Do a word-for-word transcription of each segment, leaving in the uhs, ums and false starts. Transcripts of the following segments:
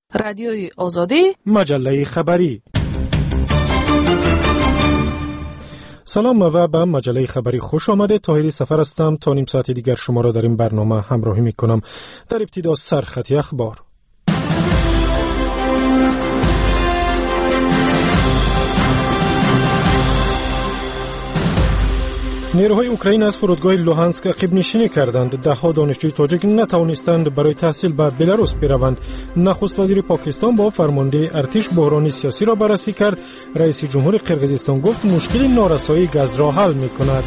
رادیوی آزادی، مجله خبری. سلام و به مجله خبری خوش آمده. طاهری سفر هستم. تا نیم ساعت دیگر شما را در این برنامه همراهی می کنم. در ابتدا سرخط اخبار. نیروهای اوکراین از فرودگاه لوهانسک عقب نشینی کردند. ده ها دانشجوی تاجیک نتوانستند برای تحصیل به بلاروس بروند. نخست وزیر پاکستان با فرمانده ارتش بحران سیاسی را بررسی کرد. رئیس جمهور قرقیزستان گفت مشکل نارسایی گاز را حل می کند.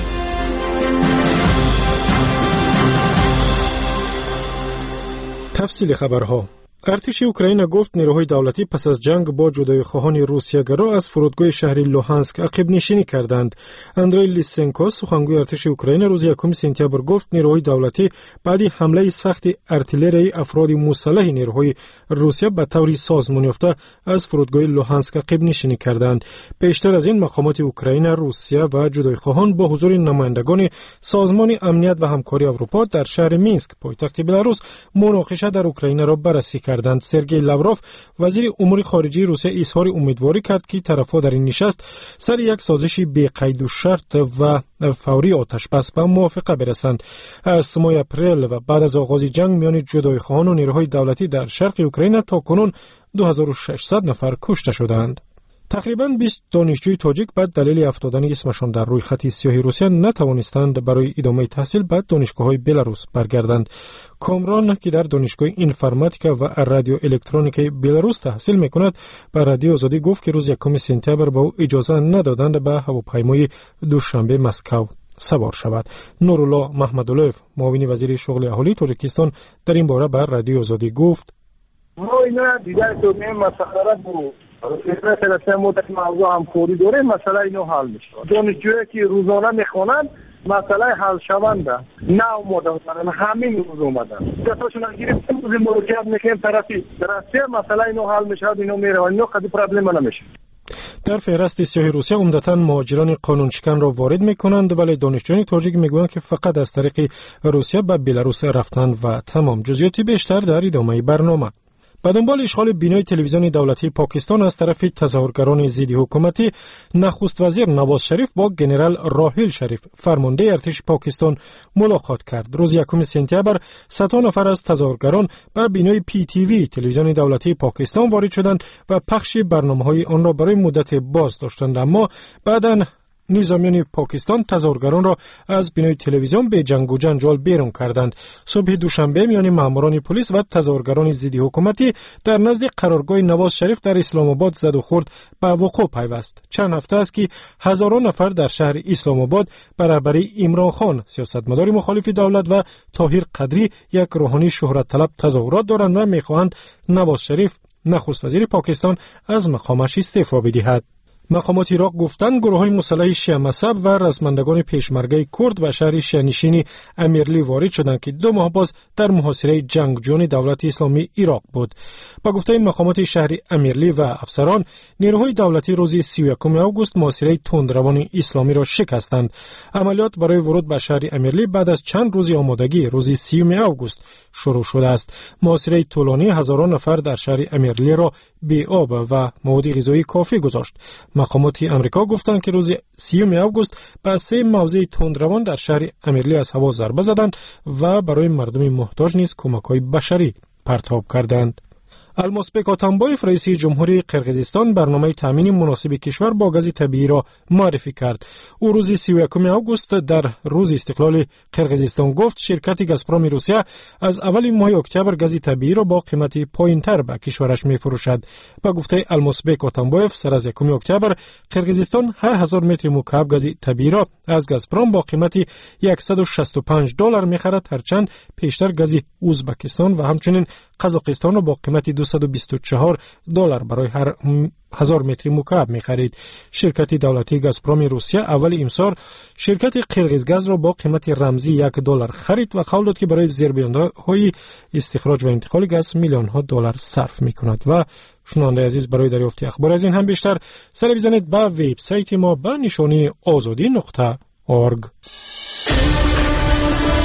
تفصیل خبرها. ارتش اوکراین گفت نیروهای دولتی پس از جنگ با جدای خواهان روسیه گرا از فرودگاه شهر لوهانسک عقب نشینی کردند. اندری لیسنکو سخنگوی ارتش اوکراین روز یکم سپتامبر گفت نیروهای دولتی بعد حمله سخت ارتلری افراد مسلح نیروهای روسیه به طور سازمان یافته از فرودگاه لوهانسک عقب نشینی کردند. پیشتر از این مقامات اوکراین، روسیه و جدای خواهان با حضور نمایندگان سازمان امنیت و همکاری اروپا در شهر مینسک پایتخت بلاروس مناقشه در اوکراین را بررسی کردند. سرگئی لاوروف وزیر امور خارجه روسیه اظهار امیدواری کرد که طرف‌ها در این نشست سر یک سازش بی قید و شرط و فوری آتش بس به موافقه برسند. از ماه اپریل و بعد از آغاز جنگ میان جدای خواهان و نیروهای دولتی در شرق اوکراین تا کنون دو هزار و ششصد نفر کشته شدند. تقریباً بیست دانشجوی تاجیک بعد دلیل افتادن اسمشان در روی خط سیاه روسیه نتوانستند برای ادامه تحصیل به دانشگاه‌های بلاروس برگردند. کامران که در دانشگاه اینفرماتیکا و رادیو الکترونیک بلاروس تحصیل میکند، به رادیو آزادی گفت که روز یکم سپتامبر به او اجازه ندادند به هواپیمای دوشنبه مسکو سوار شود. نورالله محمدالله‌اف معاون وزیر شغل اهالی تاجیکستان در این باره به رادیو آزادی گفت: ما اینا دیگر تو میم مسئله بود. فکر سلسله مدت موضوع همکاری داره، مسئله اینو حل میشه. دانشجویی که روزانه میخوانند مسئله حل شونده نه اومدن، همین روز اومدن دستاشون از گرفتیم روز مراجعت میکنیم طرفی درسته مسئله اینو حل میشه، اینو میره اینو خیلی پرابلم نمیشه. در فهرست سیاه روسیه عمدتاً مهاجران قانونشکن را وارد میکنند، ولی دانشجویان تاجیک میگویند که فقط از طریق روسیه به بلاروس رفتند و تمام. جزئیاتی بیشتر در ادامه برنامه. به دنبال اشغال بینای تلویزیون دولتی پاکستان از طرف تظاهرگران ضد حکومتی، نخست وزیر نواز شریف با گنرال راحیل شریف فرمانده ارتش پاکستان ملاقات کرد. روز یکم سپتامبر صد نفر از تظاهرگران به بینای پی تی وی تلویزیون دولتی پاکستان وارد شدند و پخش برنامه‌های آن را برای مدت باز داشتند، اما بعداً نظامیان پاکستان تظاهرگران را از بینای تلویزیون به جنگ و جنجال بیرون کردند. صبح دوشنبه میان ماموران پلیس و تظاهرگران ضد حکومتی در نزد قرارگاه نواز شریف در اسلام آباد زد و خورد به وقوع پیوست. چند هفته است که هزاران نفر در شهر اسلام آباد به رهبری عمران خان، سیاستمدار مخالف دولت، و طاهر قدری، یک روحانی شهرت طلب، تظاهرات دارند و میخواهند نواز شریف، نخست وزیر پاکستان، از مقامش استعفا بدهد. مقامات عراق گفتند گروه‌های مسلح شیعه مذهب و رزمندگان پیشمرگه کرد به شهر شیعه‌نشین امیرلی وارد شدند که دو ماه باز در محاصره جنگجویان دولت اسلامی عراق بود. با گفته مقامات شهر امیرلی و افسران، نیروهای دولتی روز سی و یکم آگوست محاصره تندروان اسلامی را شکستند. عملیات برای ورود به شهر امیرلی بعد از چند روز آمادگی روز سی آگوست شروع شده است. محاصره طولانی هزاران نفر در شهر امیرلی را بی آب و مواد غذایی کافی گذاشت. مقامات امریکا گفتند که روز سی آگوست به سه موضع تندروان در شهر امیرلی از هوا ضربه زدند و برای مردم محتاج نیز کمک‌های بشری پرتاب کردند. المازبک آتامبایف رئیس جمهوری قرقیزستان برنامه تامین مناسب کشور با گاز طبیعی را معرفی کرد. او روز سی و یکم آگوست در روز استقلال قرقیزستان گفت شرکت گازپروم روسیه از اول ماه اکتبر گاز طبیعی را با قیمت پایین‌تر به کشورش می‌فروشد. با گفته المازبک آتامبایف سر از یکم اکتبر قرقیزستان هر هزار متر مکعب گاز طبیعی را از گازپروم با قیمت صد و شصت و پنج دلار می‌خرد، هرچند پیشتر گاز ازبکستان و همچنین قزاقستان را با قیمت دویست و بیست و چهار دلار برای هر هزار متر مکعب می خرید. شرکت دولتی گازپروم روسیه اول امسال شرکت قرقیزگاز را با قیمت رمزی یک دلار خرید و قول داد که برای زیربندهای استخراج و انتقال گاز میلیون ها دلار صرف می کند. و شنونده عزیز، برای دریافت اخبار از این هم بیشتر سر بزنید به وبسایت ما به نشانی آزادی نقطه اورگ.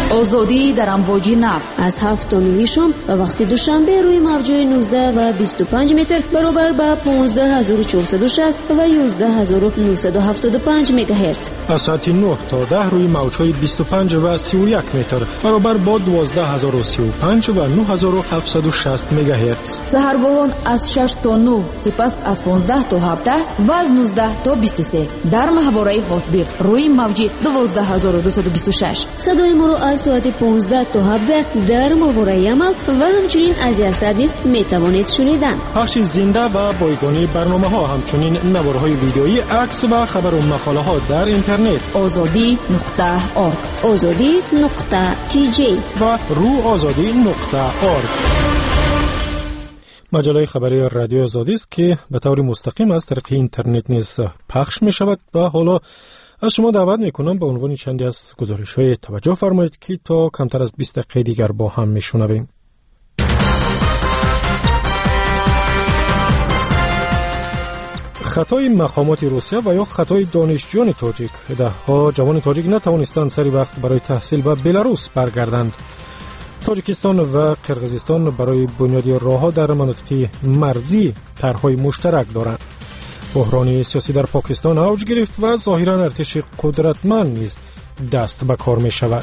آزادی در امواج نو از هفت تا نه شام و وقت دوشنبه روی موج‌های نوزده و بیست و پنج متر برابر با پانزده هزار و چهارصد و شصت و یازده هزار و نهصد و هفتاد و پنج مگاهرتز. از ساعت نه تا ده روی موج‌های بیست و پنج و سی و یک متر برابر با دوازده هزار و سی و پنج و نه هزار و هفتصد و شصت مگاهرتز. سحرگاهان از شش تا نه، سپس از پانزده تا هفده و از نوزده تا بیست و سه در ماهواره هاتبیرد روی موج دوازده هزار و دویست و بیست و شش. صدای ما را از ساعت پانزده تا هفده در ماهواره عمل و همچنین از یاسد نیز میتوانید شنیدن. پخش زنده و بایگانی برنامه ها، همچنین نوارهای ویدئویی، عکس و خبر و مقاله ها در اینترنت آزادی نقطه آرگ، آزادی نقطه تی جی و رو آزادی نقطه آرگ. مجله خبری رادیو آزادی است که به طور مستقیم از طریق اینترنت نیز پخش می شود و حالا از شما دعوت می کنم به عنوان چندی از گزارش های توجه فرمایید که تا کمتر از بیست دقیقه دیگر با هم می شنویم. خطای مقامات روسیه و یا خطای دانشجویان تاجیک. ده ها جوان تاجیک نتوانستند سری وقت برای تحصیل به بلاروس برگردند. تاجیکستان و قرقیزستان برای بنیادی راه‌ها در مناطق مرزی طرح‌های مشترک دارند. بحران سیاسی در پاکستان اوج گرفت و ظاهراً ارتش قدرتمند نیز دست به کار می شود.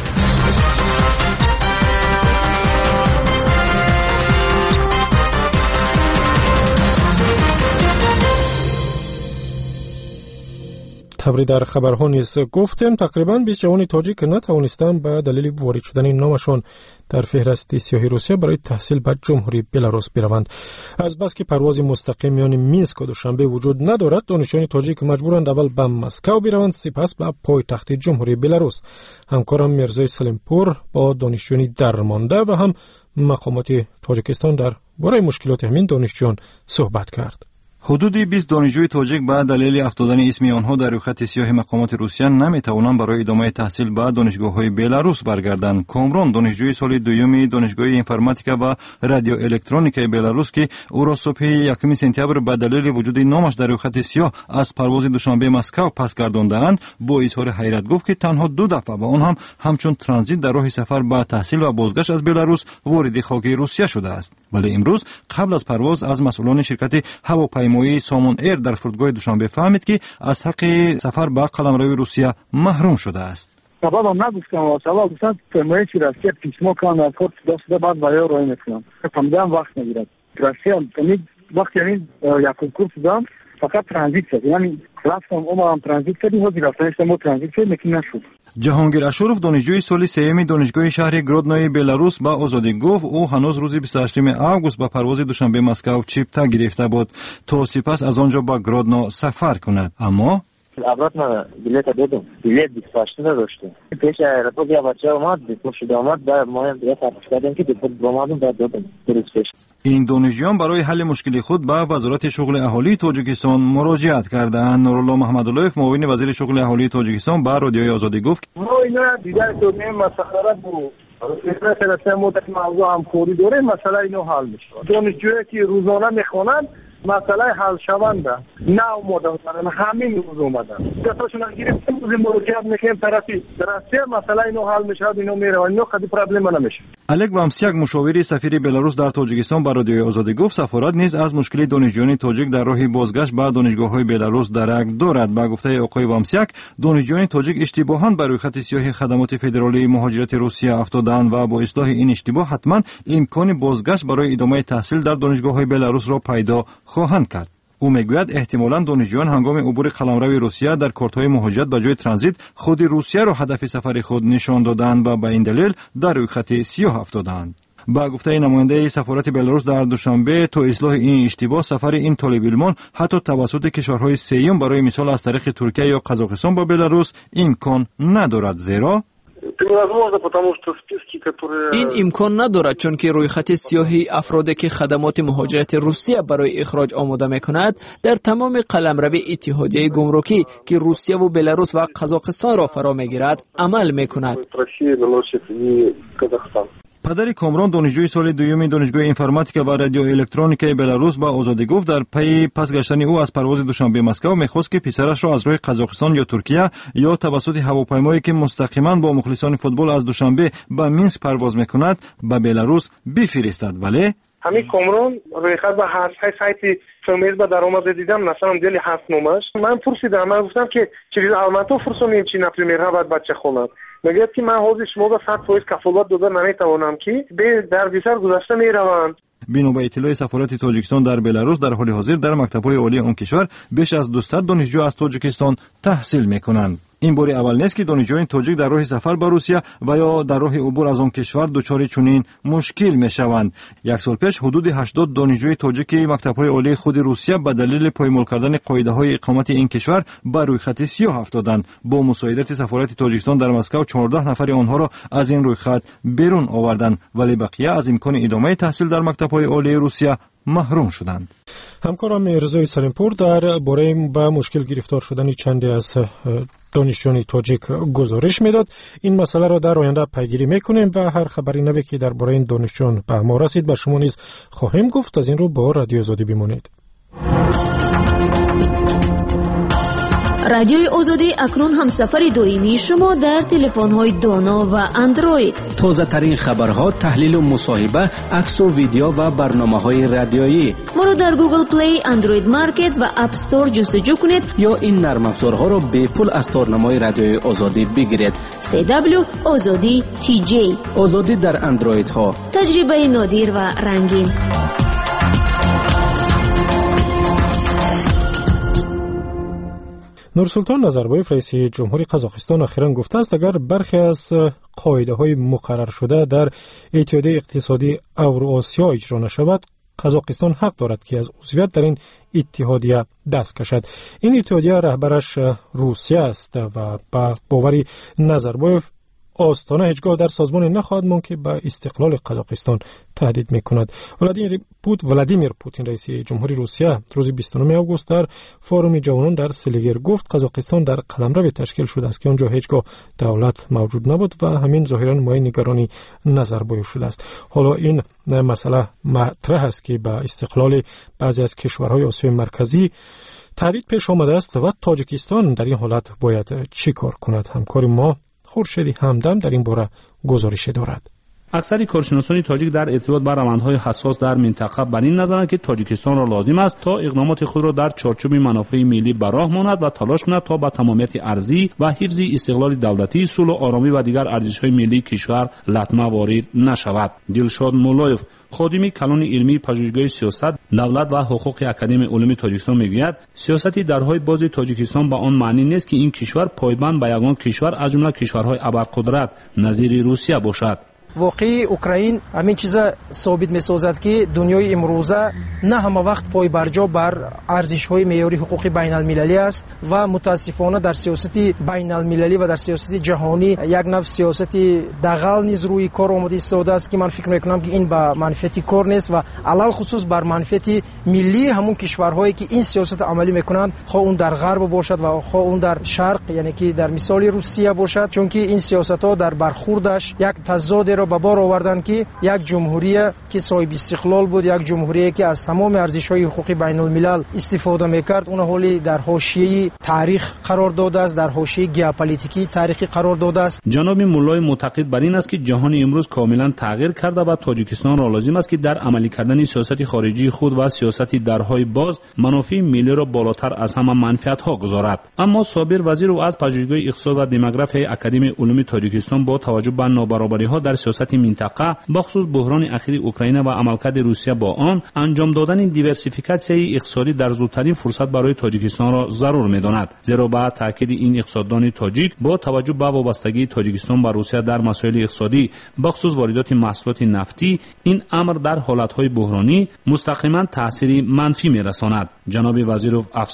خبری در خبرها نیز گفتیم تقریباً بیست جوان تاجیک نتوانستند به دلیل وارد شدن نامشان در فهرست سیاهی روسیه برای تحصیل به جمهوری بلاروس بروند. از بس که پرواز مستقیم میان مینسک و دوشنبه وجود ندارد، دانشجویان تاجیک مجبورند اول به مسکو بروند، سپس به پایتخت جمهوری بلاروس. همکارم میرزای سلیمپور با دانشجویان درمانده و هم مقامات تاجیکستان در باره مشکلات همین دانشجویان صحبت کرد. حدود بیست دانشجوی تاجیک به دلیل افتادن اسم آنها در خط سیاه مقامات روسیه نمیتوانند برای ادامه تحصیل به دانشگاه‌های بلاروس برگردند. کامران دانشجوی سال دوم دانشگاه انفرماتیکا و رادیو الکترونیکای بلاروس که او را صبح یکم سپتامبر به دلیل وجود نامش در خط سیاه از پرواز دوشنبه مسکو پس گرداندند، با اظهار حیرت گفت که تنها دو دفعه و آن هم همچون ترانزیت در راه سفر به تحصیل و بازگشت از بلاروس وارد خاک روسیه شده است. ولی امروز قبل از پرواز از مسئولان شرکت هواپیمایی سامون ایر در فرودگاه دوشنبه فهمید که از حق سفر به قلمرو روسیه محروم شده است. سبب هم نگفتم و سبب گفتن فرمایش روسیه پیشما کن از خود دست بعد باید رای میکنم. فهمیدم وقت نگیرد. روسیه یعنی وقت یعنی یک کنکورس دادم فقط ترانزیت شد. یعنی رفتم اومدم ترانزیت کردیم و رفتنش ما ترانزیت شد لیکن نشد. جهانگیر اشورف دانشجوی سال سوم دانشگاه شهر گرودنوی بلاروس با آزادی گفت او هنوز روز بیست و هشتم آگوست با پرواز دوشنبه مسکو چیپتا گرفته بود تا سپس از آنجا با گرودنو سفر کند. اما обратно билет дадим. Билет بیست و هشتم داشته. پیش ایرپورت یا بچه اومد، دیپورت شده اومد، بعد ما هم دیگه فرق کردیم که دیپورت اومدیم بعد دادیم. درست پیش. این دانشجویان برای حل مشکل خود به وزارت شغل اهالی تاجیکستان مراجعت کردند. نورالله محمداللهیف معاون وزیر شغل اهالی تاجیکستان به رادیوی آزادی گفت ما اینا دیگر تو میم مسخره بود. مثلا سه مدت موضوع همکاری داره، مسئله اینو حل میشه. دانشجویی که روزانه میخونن مسئله حل شونده نه اومدن همین روز اومدن دستاشون گرفتیم روز مراجعت میکنیم طرفی درسته مسئله اینو حل میشه اینو میره و اینو خیلی پرابلم نمیشه. الک وامسیاک مشاور سفیر بلاروس در تاجیکستان به رادیوی آزادی گفت سفارت نیز از مشکل دانشجویان تاجیک در راه بازگشت به دانشگاه‌های بلاروس درک دارد. با گفته آقای وامسیاک دانشجویان تاجیک اشتباهاً بر روی خط سیاه خدمات فدرالی مهاجرت روسیه افتادند و با اصلاح این اشتباه حتما امکان بازگشت برای ادامه تحصیل در دانشگاه‌های بلاروس را پیدا خواهند کرد. او میگوید احتمالاً دانشجویان هنگام عبور قلمرو روسیه در کارت‌های مهاجرت به جای ترانزیت خود روسیه را هدف سفر خود نشان دادند و به این دلیل در روی خط سیاه افتادند. با گفته نماینده سفارت بلاروس در دوشنبه تا اصلاح این اشتباه سفر این طالب علمان حتی توسط کشورهای سوم برای مثال از طریق ترکیه یا قزاقستان با بلاروس امکان ندارد، زیرا این امکان ندارد چون که روی خط سیاهی افرادی که خدمات مهاجرت روسیه برای اخراج آماده می‌کند در تمام قلمرو اتحادیه گمرکی که روسیه و بلاروس و قزاقستان را فرا می‌گیرد عمل می‌کند. پدر کامران دانشجوی سال دوم دانشگاه اینفرماتیک و رادیو الکترونیک بلاروس با آزادی گفت در پی پس گشتن او از پرواز دوشنبه مسکو می‌خواست که پسرش را از راه قزاقستان یا ترکیه یا توسط هواپیمایی که مستقیما با مخلصان فوتبال از دوشنبه به مینسک پرواز می‌کند به بلاروس بفرستد، ولی همین کامران رویخط به هر سایت فیلمیز به در آمده دیدم مثلا دلی هفت نمش من پرسیدم، من گفتم که چیز الماتو فرسونیم چی نپریمیر بعد بچه خونم میگه که من حاضر شما به صد فیصد کفالت داده نمیتوانم که به دردسر گذشته میروند. بنا به اطلاع سفارت تاجیکستان در بلاروس در حال حاضر در مکتب‌های عالی آن کشور بیش از دویست دانشجو از تاجیکستان تحصیل میکنند. این بار اول نیست که دانشجویان تاجیک در راه سفر به روسیه و یا در راه عبور از آن کشور دچار چنین مشکل میشوند. یک سال پیش حدود هشتاد دانشجوی تاجیک مکتب‌های عالی خود روسیه به دلیل پایمال کردن قاعده‌های اقامت این کشور بر روی خط سیاه افتادند. با مساعدت سفارت تاجیکستان در مسکو چهارده نفر آنها را از این روی خط بیرون آوردند، ولی بقیه از امکان ادامه تحصیل در مکتب‌های عالی روسیه محروم شدند. همکارم رضای سلیمپور در باره به مشکل گرفتار شدن چندی از دانشجویان تاجیک گزارش میداد. این مسئله را در آینده پیگیری میکنیم و هر خبری نوی که در باره این دانشجویان به ما رسید به شما نیز خواهیم گفت. از این رو با رادیو آزادی بمانید. رادیوی آزادی اکنون هم سفر دویمی شما در تلفن‌های دانا و اندروید. تازه ترین خبرها، تحلیل و مصاحبه، عکس و ویدیو و برنامه‌های رادیویی. ما رو در گوگل پلی، اندروید مارکت و اپ استور جستجو کنید یا این نرم افزارها را به پول از تارنمای رادیوی آزادی بگیرید. سی دبلیو آزادی تی جی. آزادی در اندروید ها. تجربه نادر و رنگین. نورسلطان نظربایف رئیس جمهوری قزاقستان اخیراً گفته است اگر برخی از قاعده‌های مقرر شده در اتحادیه اقتصادی اوراسیا اجرا نشود، قزاقستان حق دارد که از عضویت در این اتحادیه دست کشد. این اتحادیه رهبرش روسیه است و با باوری نظربایف آستانه هیچگاه در سازمان نخواهد ماند که به استقلال قزاقستان تهدید میکند. ولادیمیر پوتین ولادیمیر پوتین رئیس جمهوری روسیه روز بیست و نه آگوست در فورم جوانان در سلیگر گفت قزاقستان در قلمرو تشکیل شده است که آنجا هیچگاه دولت موجود نبود و همین ظاهرا مایه نگرانی نظربایف شده است. حالا این مسئله مطرح است که به استقلال بعضی از کشورهای آسیای مرکزی تهدید پیش آمده است و تاجیکستان در این حالت باید چی کار کند؟ همکار ما خورشیدی همدم در این باره گزارش دارد. اکثر کارشناسان تاجیک در ارتباط با روندهای حساس در منطقه بر این نظرند که تاجیکستان را لازم است تا اقدامات خود را در چارچوب منافع ملی به راه ماند و تلاش کند تا به تمامیت ارضی و حفظ استقلال دولتی، صلح و آرامی و دیگر ارزش‌های ملی کشور لطمه وارد نشود. دلشاد مولایف، خادم کلون علمی پژوهشگاه سیاست، دولت و حقوق اکادمی علوم تاجیکستان میگوید سیاستی درهای باز تاجیکستان به آن معنی نیست که این کشور پایبند به یگان کشور از جمله کشورهای ابرقدرت نظیر روسیه باشد. واقعی اوکراین همین چیزا ثابت می‌سازد که دنیای امروزه نه همه وقت پای برجا بر ارزش‌های معیاری حقوق بین‌المللی است و متاسفانه در سیاست بین‌المللی و در سیاست جهانی یک نوع سیاست دغل نیز روی کار آمده ایستاده است که من فکر می‌کنم که این به منفعت کار نیست و علل خصوص بر منفعت ملی همون کشورهایی که این سیاست عملی می‌کنند، خواه اون در غرب باشد و خواه اون در شرق، یعنی که در مثال روسیه باشد، چون که این سیاست‌ها در برخوردش یک تضاد به بار آوردن که یک جمهوری که صاحب استقلال بود، یک جمهوری که از تمام ارزش‌های حقوقی بین الملل استفاده می‌کرد، اون حالی در حاشیه تاریخ قرار داده است، در حاشیه ژئوپلیتیکی تاریخی قرار داده است. جناب مولای معتقد بر این است که جهان امروز کاملا تغییر کرده و تاجیکستان را لازم است که در عملی کردن سیاست خارجی خود و سیاست درهای باز منافع ملی را بالاتر از همه منفعت‌ها گذارد. اما صابر وزیر و از پژوهشگاه اقتصاد و دموگرافی اکادمی علوم تاجیکستان با توجه به نابرابری‌ها در سیاست منطقه بخصوص بحران اخیر اوکراین و عملکرد روسیه با آن انجام دادن دیورسیفیکاسیون اقتصادی در زودترین فرصت برای تاجیکستان را ضرور می‌داند، زیرا با تاکید این اقتصاددان تاجیک با توجه به وابستگی تاجیکستان به روسیه در مسائل اقتصادی بخصوص واردات محصولات نفتی، این امر در حالت‌های بحرانی مستقیما تأثیری منفی می‌رساند. جناب وزیرov افزود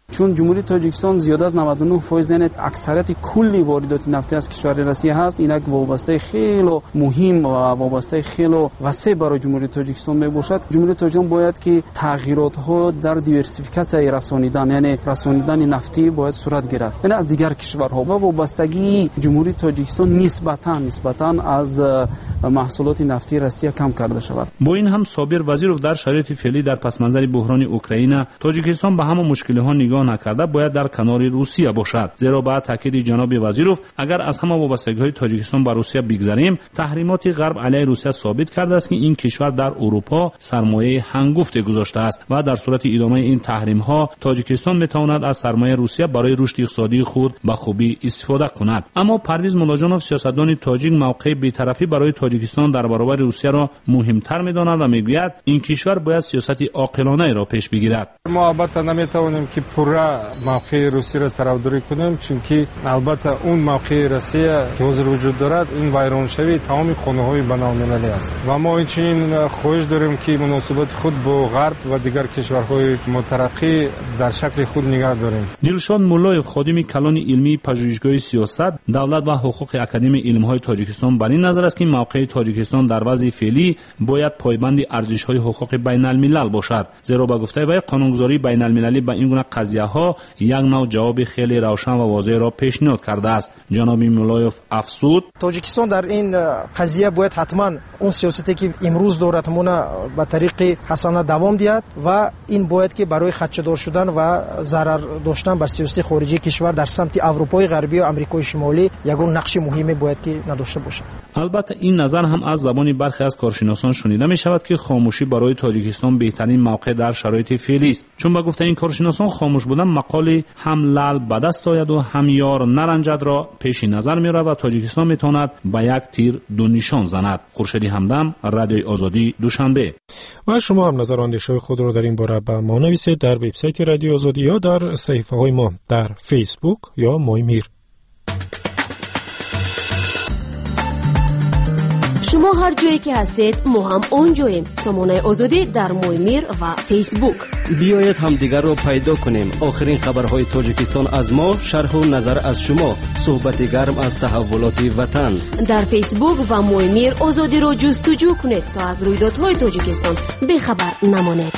چون جمهوری تاجیکستان زیاده از نود و نه درصد یعنی اکثریت کلی واردات نفتی از کشور روسیه هست. این یک وابسته خیلی مهم و وابسته خیلی وسیع برای جمهوری تاجیکستان میباشد. جمهوری تاجیکستان باید که تغییرات ها در دیورسیفیکاسیون رسانیدن یعنی رسانیدن نفتی باید صورت گیرد، یعنی از دیگر کشورها، و وابستگی جمهوری تاجیکستان نسبتا نسبتا از محصولات نفتی روسیه کم کرده شود. با این هم صابر وزیروف در شرایط فعلی در پس منظر بحران اوکراین تاجیکستان به همه مشکل‌ها نگاه نکرده باید در کنار روسیه باشد. زیرا با تاکید جناب وزیروف اگر از همه وابستگی‌های تاجیکستان با روسیه بگذریم، تحریمات غرب علیه روسیه ثابت کرده است که این کشور در اروپا سرمایه هنگفت گذاشته است و در صورت ادامه این تحریم‌ها تاجیکستان میتواند از سرمایه روسیه برای رشد اقتصادی خود به خوبی استفاده کند. اما پرویز ملاجانوف سیاستدان تاجیک موقع بی‌طرفی برای تاجیکستان در برابر روسیه را مهمتر می‌داند و میگوید این کشور باید سیاست عاقلانه را پیش بگیرد. ما البته نمیتوانیم که پورا موقع روسیه را طرفداری کنیم، چون که البته اون موقع روسیه که حاضر وجود دارد این ویرانشوی تمام خانه‌های بین‌المللی است و ما اینچنین خواهش داریم که مناسبات خود با غرب و دیگر کشورهای مترقی در شکل خود نگه داریم. دلشاد مولایف خادم کلان علمی پژوهشگاه سیاست، دولت و حقوق اکادمی علم‌های تاجیکستان بر این نظر است که موقع تاجیکستان در وضع فعلی باید پایبند ارزش‌های حقوق بین‌الملل باشد، زیرا با گفته وی قانونگذاری بین‌المللی با این گونه قضیه‌ها یک نوع جواب خیلی روشن و واضح را پیشنهاد کرده است. جناب مولایف افزود تاجیکستان در این قضیه باید حتما اون سیاستی که امروز دارد مونه به طریق حسنه دوام دهد و این باید که برای خدشه‌دار شدن و ضرر داشتن بر سیاست خارجی کشور در سمت اروپای غربی و آمریکای شمالی یگان نقش مهمی باید که نداشته باشد. البته این نظر هم از زبان برخی از کارشناسان شنیده می شود که خاموشی برای تاجیکستان بهترین موقع در شرایط فعلی است، چون با گفته این کارشناسان خاموش بودن مقاله هم لعل به دست آید و هم یار نرنجد را پیش نظر می رود و تاجیکستان می تواند به یک تیر دو نشان زند. خورشیدی همدم، رادیوی آزادی، دوشنبه. و شما هم نظر و اندیشه خود را در این باره به ما نویسید در وبسایت رادیو آزادی یا در صفحه های ما در فیسبوک یا مای میر. شما هر جایی که هستید ما هم اونجاییم. سامانه آزادی در مای میر و فیسبوک. بیایید همدیگر را پیدا کنیم. آخرین خبرهای تاجیکستان از ما، شرح و نظر از شما، صحبت گرم از تحولات وطن. در فیسبوک و مای میر آزادی را جستجو کنید تا از رویدادهای تاجیکستان بخبر نمانید.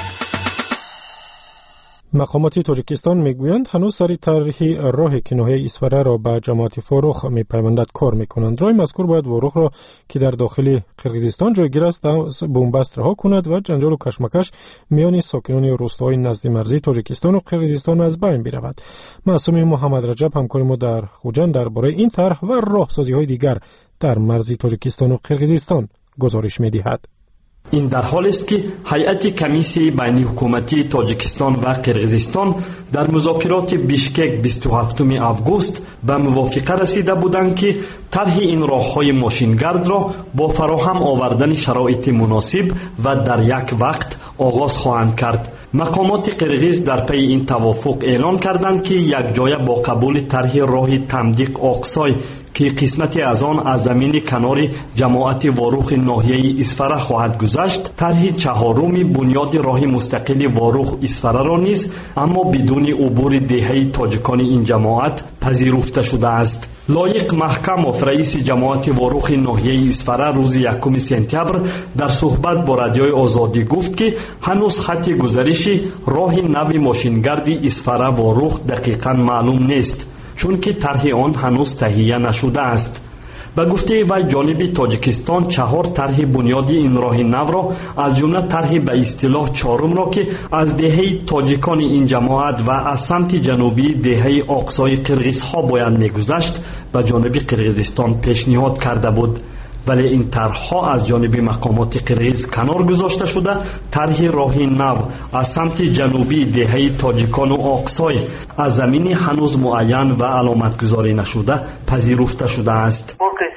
مقامات تاجیکستان میگویند هنوز سری طرح راه که ناحیه اسفره را به جماعت فاروق میپیوندد کار میکنند. راه مذکور باید فاروق را که در داخل قرقیزستان جایگیر است بنبست رها کند و جنجال و کشمکش میان ساکنان روستاهای نزد مرزی تاجیکستان و قرقیزستان از بین برود. معصوم محمد رجب همکار ما در خوجند درباره این طرح و راهسازی های دیگر در مرزی تاجیکستان و قرقیزستان گزارش میدهد. این در حالی است که هیئت کمیسیون بین حکومتی تاجیکستان و قرقیزستان در مذاکرات بیشکک بیست و هفتم آگوست به موافقه رسیده بودند که طرح این راههای ماشینگرد را با فراهم آوردن شرایط مناسب و در یک وقت آغاز خواهند کرد. مقامات قرقیز در پی این توافق اعلان کردند که یک جایه با قبول طرح راه تمدیق آقسای که قسمتی از آن از زمین کنار جماعت واروخ ناحیه اسفره خواهد گذشت، طرح چهارم بنیاد راه مستقل واروخ اسفره را نیز اما بدون عبور دهه تاجیکان این جماعت پذیرفته شده است. لایق محکموف رئیس جماعت واروخ ناحیه اسفره روز یکم سپتامبر در صحبت با رادیوی آزادی گفت که هنوز خط گزارش راه نو ماشینگرد اسفره واروخ دقیقاً معلوم نیست، چون که طرح آن هنوز تهیه نشده است. به گفته وی جانب تاجیکستان چهار طرح بنیادی این راه نو را از جمله طرح به اصطلاح چهارم را که از دهه تاجیکان این جماعت و از سمت جنوبی دهه آقسای قرقیزها باید میگذشت به جانب قرقیزستان پیشنهاد کرده بود، ولی این طرحها از جانب مقامات قرقیز کنار گذاشته شده. طرح راه نو از سمت جنوبی دهه تاجیکان و آقسای از زمین هنوز معین و علامت گذاری نشده پذیرفته شده است.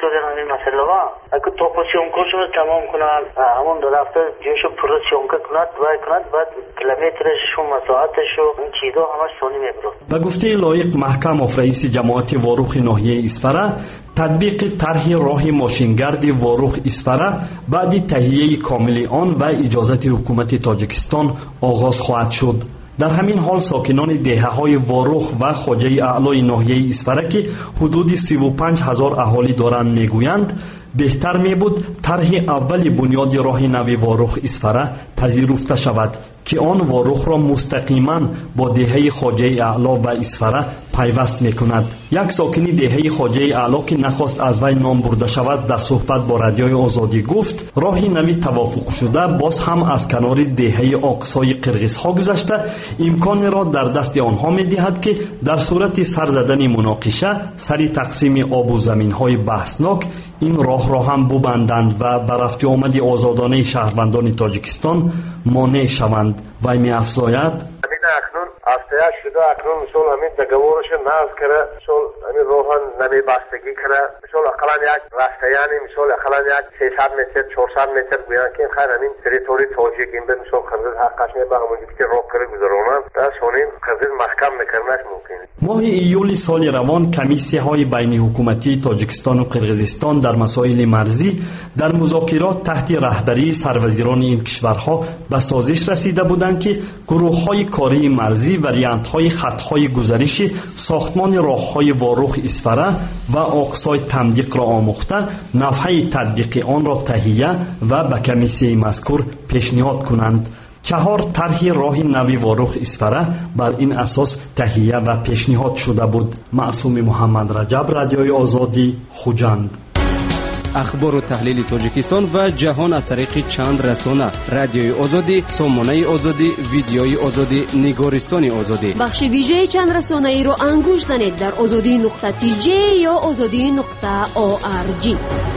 اگه توپسیونکوشو تمام کنن همون دو هفته جیشو پروسیونکو کند و کند بعد کیلومترش و مساحتش و این چیزا همش سونی میبرد. به گفته لایق محکموف رئیس جماعت واروخ ناحیه اسفره، تطبیق طرح راه ماشینگرد واروخ اسفره بعد تهیه کامل آن و اجازت حکومت تاجیکستان آغاز خواهد شد. در همین حال ساکنان دهه‌های وارخ و خواجه اعلای ناحیه اسفره که حدود سی و پنج هزار اهالی دارند میگویند بهتر می بود طرح اول بنیاد راه نو وارخ اسفره پذیرفته شود که آن وارخ را مستقیما با دهه خواجه اعلا و اسفره پیوست می کند. یک ساکنی دهه خواجه اعلا که نخواست از وی نام برده شود در صحبت با رادیوی آزادی گفت راه نوی توافق شده باز هم از کنار دهه آقصای قرغیزها گذشته امکان را در دست آنها می دهد که در صورت سر زدن مناقشه سری تقسیم آب و زمین های بحثناک این راه را هم ببندند و به رفت آمد آزادانه شهروندان تاجیکستان مانع شوند. و می افزاید اکنون افتیاج شده اکنون مثل همین تگورش ناز کرده مثل همین روحان نمی بستگی کرده مثل اقلان یک رفتیانی مثل اقلان یک سیصد متر چهارصد متر گویان که خیر همین تریتوری توجیه این به مثل قرض حقش می به همونجی که روح کرده گذارونن در سونین قرض محکم میکرنش ممکنه. ماه ایول سال روان کمیسیه های بین حکومتی تاجیکستان و قرغیزستان در مسائل مرزی در مذاکرات تحت رهبری سروزیران این کشورها به سازش رسیده بودند که گروه های کاری مرزی وریانت های خط های گذریش ساختمان راه های وارخ اسفره و آقصای تمدیق را آموخته نفحه تطبیق آن را تهیه و به کمیسیه مذکور پیشنهاد کنند. چهار طرح راه نوی وارخ اسفره بر این اساس تهیه و پیشنهاد شده بود. معصوم محمد رجب، رادیوی آزادی، خوجند. اخبار و تحلیل تاجیکستان و جهان از طریق چند رسانه: رادیوی آزادی، سامانه آزادی، ویدیوی آزادی، نگارستان آزادی. بخش ویژه چند رسانه ای رو انگوش زنید در آزادی نقطه تی جی یا آزادی نقطه او آر جی.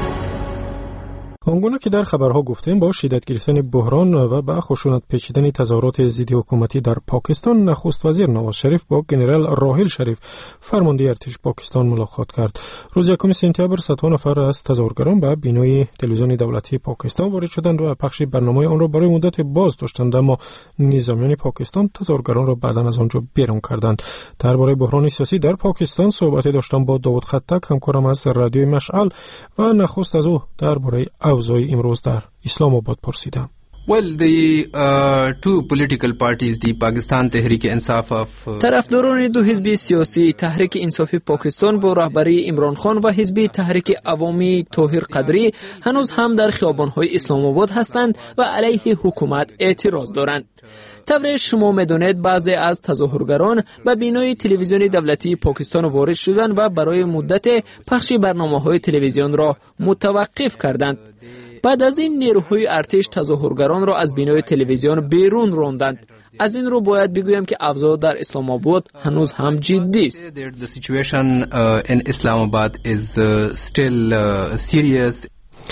آنگونه که در خبرها گفتیم با شدت گرفتن بحران و با خشونت پیچیدن تظاهرات ضد حکومتی در پاکستان نخست وزیر نواز شریف با جنرال راحیل شریف فرمانده ارتش پاکستان ملاقات کرد. روز یکم سپتامبر صدها نفر از تظاهرگران به بینای تلویزیون دولتی پاکستان وارد شدند و پخش برنامه آن را برای مدت باز داشتند، اما نظامیان پاکستان تظاهرگران را بعداً از آنجا بیرون کردند. درباره بحران سیاسی در پاکستان صحبت داشتم با داوود خطک، همکارم از رادیوی مشعل، و نخست از او درباره اوضاع امروز در اسلام آباد پرسیدم. Well, the uh, two political parties, the Pakistan Tehreek Insaf of uh, طرفداران دو حزب سیاسی تحریک انصاف پاکستان با رهبری عمران خان و حزب تحریک عوامی طاهر قدری هنوز هم در خیابان‌های اسلام آباد هستند و علیه حکومت اعتراض دارند. طور شما می‌دانید بعضی از تظاهرگران به بینای تلویزیون دولتی پاکستان وارد شدند و برای مدت پخش برنامه‌های تلویزیون را متوقف کردند. بعد از این نیروهای ارتش تظاهرگران را از بینای تلویزیون بیرون راندند. از این رو باید بگویم که اوضاع در اسلام آباد هنوز هم جدی است. The situation uh, in Islamabad is uh, still uh, serious.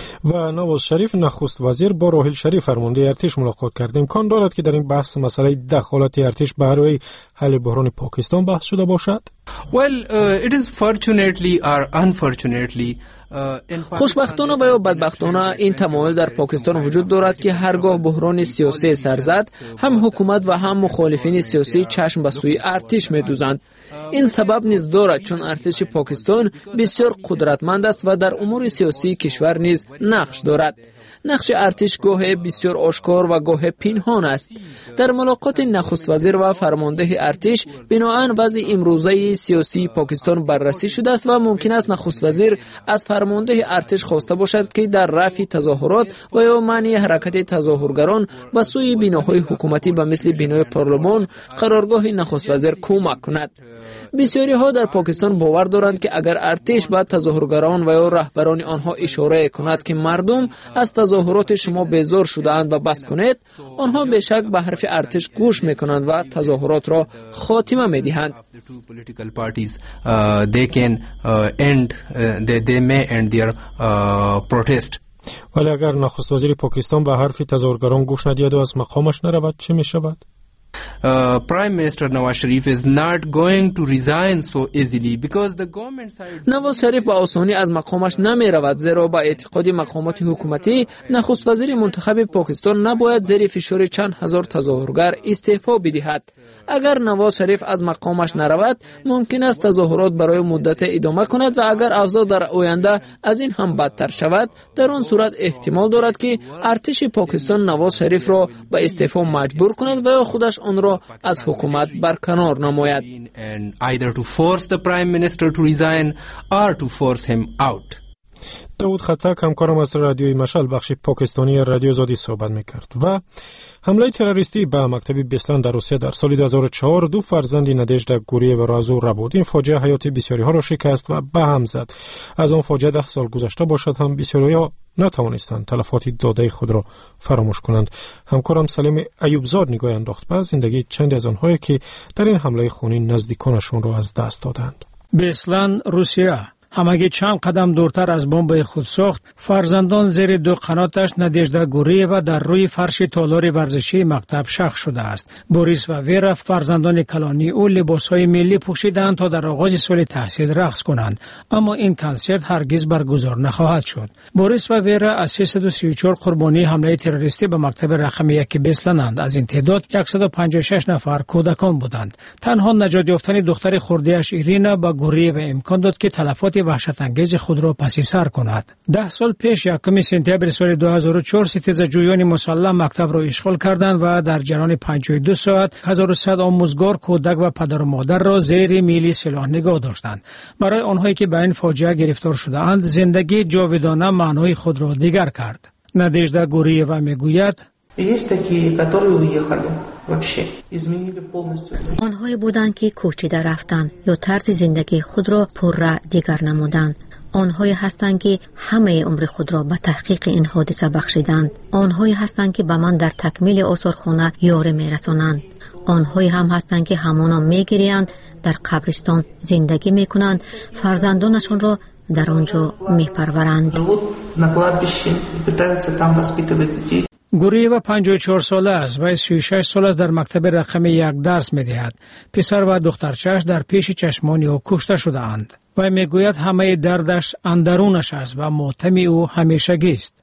و نواز شریف نخست وزیر با راحیل شریف فرمانده ارتش ملاقات کرد. امکان دارد که در این بحث مسئله دخالت ارتش برای حل بحران پاکستان بحث شده باشد؟ Well, uh, it is fortunately or unfortunately خوشبختانه و یا بدبختانه این تمایل در پاکستان وجود دارد که هرگاه بحران سیاسی سر زد، هم حکومت و هم مخالفین سیاسی چشم به سوی ارتش می‌دوزند. این سبب نیز دارد چون ارتش پاکستان بسیار قدرتمند است و در امور سیاسی کشور نیز نقش دارد. نقش ارتش گاه بسیار آشکار و گاه پنهان است. در ملاقات نخست وزیر و فرمانده ارتش بناهن وضع امروزه سیاسی پاکستان بررسی شده است و ممکن است نخست وزیر از فرمانده ارتش خواسته باشد که در رفع تظاهرات و یا منع حرکت تظاهرگران به سوی بناهای حکومتی به مثل بنای پارلمان قرارگاه نخست وزیر کمک کند. بسیاری ها در پاکستان باور دارند که اگر ارتش به تظاهرگران و یا رهبران آنها اشاره کند که مردم از تظاهرات شما بیزار شده‌اند و بس کنید، آنها به شک به حرف ارتش گوش میکنند و تظاهرات را خاتمه میدهند. ولی اگر نخست وزیر پاکستان به حرف تظاهرگران گوش ندهد و از مقامش نرود چه می شود؟ Uh, Prime Minister Nawaz Sharif is not going to resign so easily because the government side. نواز شریف به آسانی از مقامش نمی رود، زیرا با اعتقاد مقامات حکومتی نخست وزیر منتخب پاکستان نباید زیر فشار چند هزار تظاهرگر استعفا بدهد. اگر نواز شریف از مقامش نرود ممکن است تظاهرات برای مدت ادامه کند و اگر اوضاع در آینده از این هم بدتر شود، در آن صورت احتمال دارد که ارتش پاکستان نواز شریف را به استعفا مجبور کند و خودش آن را را از حکومت برکنار نماید. داود خطک همکارم از رادیوی مشعل بخش پاکستانی رادیو آزادی صحبت میکرد. و حمله تروریستی به مکتب بیسلان در روسیه در سال دو هزار و چهار دو فرزند نادژدا گورییوا را از او ربود. این فاجعه حیات بسیاری ها را شکست و به هم زد. از آن فاجعه ده سال گذشته باشد هم بسیاری ها نتوانستند تلفات داده خود را فراموش کنند. همکارم سلیم ایوبزاد نگاه انداخت به زندگی چند از آنهایی که در این حمله خونین نزدیکانشون را از دست دادند. بیسلان روسیه همگی چند قدم دورتر از بمب خودساخت، فرزندان زیر دو قناتش نادژدا گورییوا در روی فرش تالار ورزشی مکتب شخ شده است. بوریس و ویرا فرزندان کلانی او لباسهای ملی پوشیدند تا در آغاز سال تحصیل رقص کنند، اما این کنسرت هرگز برگزار نخواهد شد. بوریس و ویرا از سیصد و سی و چهار قربانی حمله تروریستی به مکتب رقم یک بیسلانند. از این تعداد صد و پنجاه و شش نفر کودکان بودند. تنها نجات یافتن دختر خرده‌اش ایرینا با گورییوا امکان داد که تلفات وحشت انگیز خود را پسی سر کند. ده سال پیش یکم سپتامبر سال دو هزار و چهار ستیزجویان مسلح مکتب را اشغال کردند و در جریان پنجاه و دو ساعت هزار و صد آموزگار، کودک و پدر و مادر را زیر میلی سلاح نگاه داشتند. برای آنهایی که به این فاجعه گرفتار شده‌اند زندگی جاودانه معنای خود را دیگر کرد. نادژدا گورییوا میگوید آنهایی بودند که کوچیده رفتند یا طرز زندگی خود را پررا دیگر نمودند. آنهایی هستند که همه عمر خود را به تحقیق این حادثه بخشیدند. آنهایی هستند که به من در تکمیل آثارخانه یاری میرسانند. آنهایی هم هستند که همانا میگریند، در قبرستان زندگی میکنند، فرزندانشون را در آنجا میپرورند. گورییوا پنجاه و چهار ساله است و سی و شش سال است در مکتب رقم یک درس می‌دهد. پسر و دخترچه‌اش در پیش چشمان او کشته شده اند. و میگوید همه دردش اندرونش است و ماتم او همیشگی است.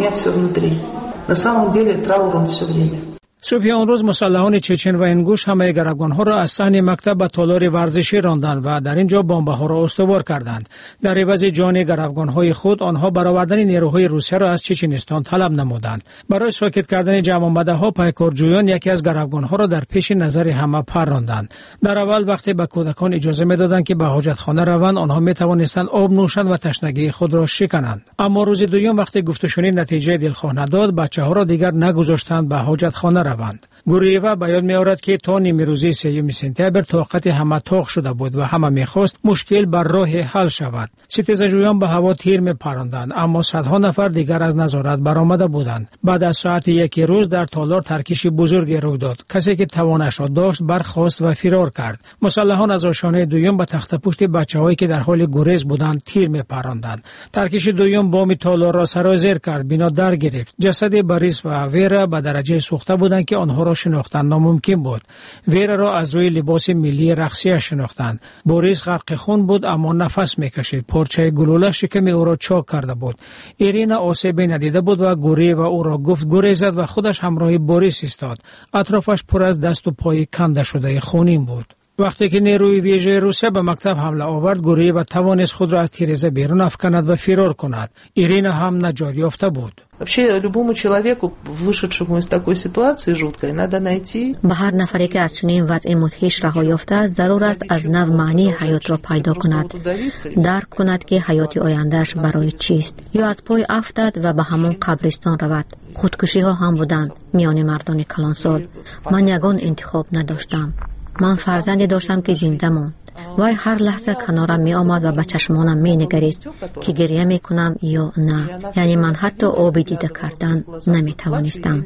صبح آن روز مسلحان چچن و انگوش همه گروگان‌ها را از صحن مکتب به تالار ورزشی راندند و در اینجا بمب‌ها را استوار کردند. در عوض جان گروگان‌های خود آنها برآوردن نیروهای روسیه را از چچنستان طلب نمودند. برای ساکت کردن جمع آمده‌ها پیکارجویان یکی از گروگان‌ها را در پیش نظر همه پراندند. در اول وقتی به کودکان اجازه می‌دادند که به حاجتخانه روند، آنها می‌توانستند آب نوشند و تشنگی خود را شکنند. اما روز دوم وقتی گفتشونی نتیجه دلخواه نداد، بچه‌ها را دیگر نگذاشتند به حاجتخانه روند. گورییوا بیان می‌آورد که تا نیمه روزی سوم سپتامبر طاقت همه طاق شده بود و همه می‌خواست مشکل بر راه حل شود. ستیزجویان به هوا تیر می‌پراندند، اما صدها نفر دیگر از نظارت برآمده بودند. بعد از ساعت یک روز در تالار ترکیش بزرگی روی داد. کسی که توانش را داشت برخاست و فرار کرد. مسلحان از آشانه دوم به تخت پشت بچه‌هایی که در حال گریز بودند تیر می‌پراندند. ترکیش دوم بام تالار را سرازیر کرد، بنا در گرفت. جسد بوریس و ویرا به درجه سوخته بودند که آنها را شناختن ناممکن بود. ویرا را از روی لباس ملی رقصی شناختند. بوریس غرق خون بود اما نفس میکشید. پارچه گلوله شکم او را چاک کرده بود. ایرینا آسیبی ندیده بود و گورییوا او را گفت گریزد و خودش همراه بوریس ایستاد. اطرافش پر از دست و پای کنده شده خونین بود. وقتی که نیروی ویژه روسیه به مکتب حمله آورد، گورییوا توانست خود را از تیرزه بیرون افکند و فرار کند. ایرینا هم نجات یافته بود. به هر نفری که از چنین وضع مدهش رها یافته ضرور است از نو معنی حیات را پیدا کند، درک کند که حیات آیندهش برای چیست، یا از پای افتد و به همون قبرستان رود. خودکشی ها هم بودند میان مردان کلانسال. من یگان انتخاب نداشتم. من فرزندی داشتم که زنده ماند. وای هر لحظه کنارم می آمد و به چشمانم می نگریست که گریه می کنم یا نه. یعنی من حتی آبی دیده کردن نمی توانستم.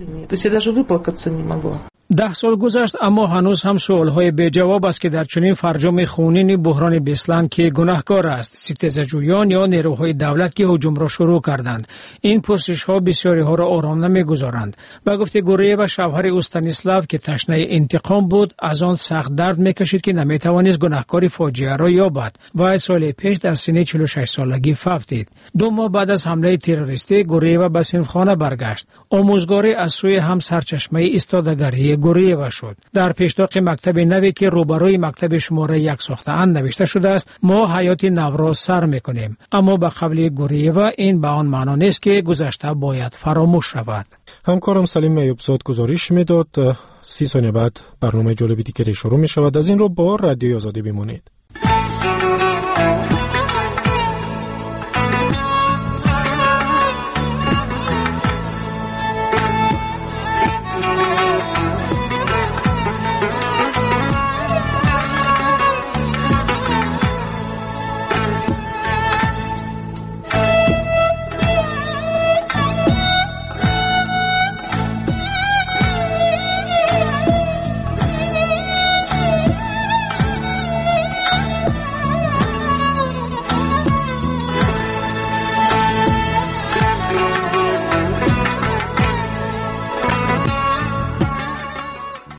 ده سال گذشت اما هنوز هم سوالهای بی جواب است که در چنین فرجام خونین بحران بیسلان که گناهکار است، ستیزجویان یا نیروهای دولت که هجوم را شروع کردند. این پرسش ها بسیاری ها را آرام نمیگذارند. به گفته گورییوا شوهر استانیسلاو که تشنه انتقام بود، از آن سخت درد میکشید که نمیتوانست گناهکار فاجعه را یابد و سال پیش در سن چهل و شش سالگی فوت دید. دو ماه بعد از حمله تروریستی گورییوا به صنفخانه برگشت. آموزگاری از سوی هم سرچشمه ایستادگری گوریوا شد. در پیشتاق مکتب نوی که روبروی مکتب شماره یک ساخته‌اند نوشته شده است: ما حیات نو را سر میکنیم، اما به قول گوریوا این به آن معنا نیست که گذشته باید فراموش شود. همکارم سلیم ایوبزاد گزارش میداد. سی ثانیه بعد برنامه جالبی دیگری شروع می شود. از این رو با رادیوی آزادی بمانید.